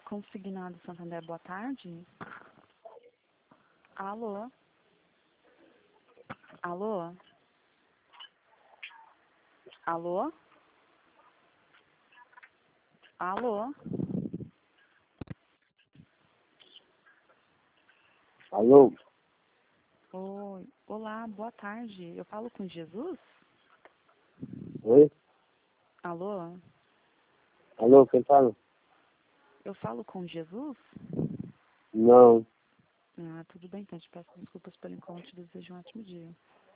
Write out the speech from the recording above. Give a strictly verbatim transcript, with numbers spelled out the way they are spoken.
Consignado Santander, boa tarde. Alô? Alô? Alô? Alô? Alô? Oi. Olá, boa tarde. Eu falo com Jesus? Oi? Alô? Alô, quem fala? Eu falo com Jesus? Não. Ah, tudo bem, então. Te peço desculpas pelo incômodo e desejo um ótimo dia.